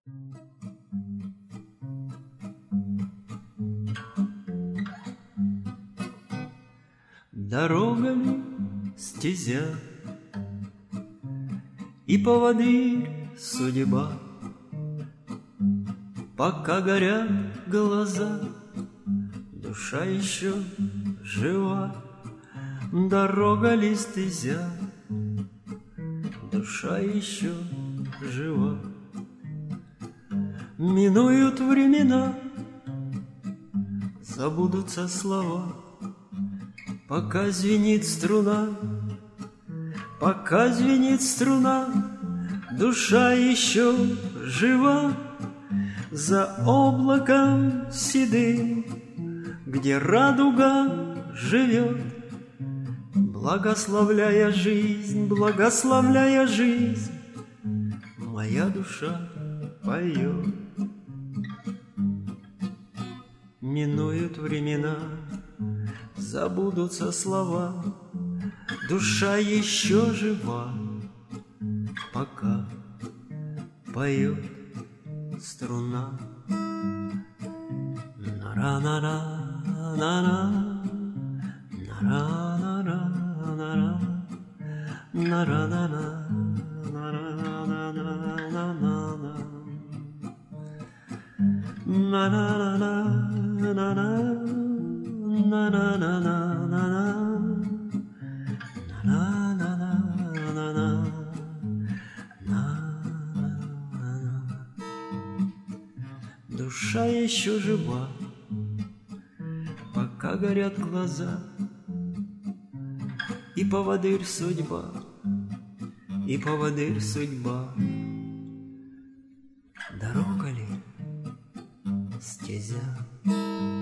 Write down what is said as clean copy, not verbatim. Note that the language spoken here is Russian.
Дорога ли, стезя, и поводырь судьба, пока горят глаза, душа еще жива. Дорога ли, стезя, душа еще жива. Минуют времена, забудутся слова, пока звенит струна, пока звенит струна, душа еще жива. За облаком седым, где радуга живет, благословляя жизнь, моя душа поет. Минуют времена, забудутся слова, душа еще жива, пока поет струна. На-ра-на-ра, на-ра, на-ра-на-ра, на-ра, на-ра-на-ра, на-ра-на-ра-на-на-на-на, на-ра-на-ра, на-ра, на-ра-на-на-на-на, на-ра-на-на-на-на. Душа еще жива, пока горят глаза, и поводырь судьба, и поводырь судьба. Дорога ли, стезя,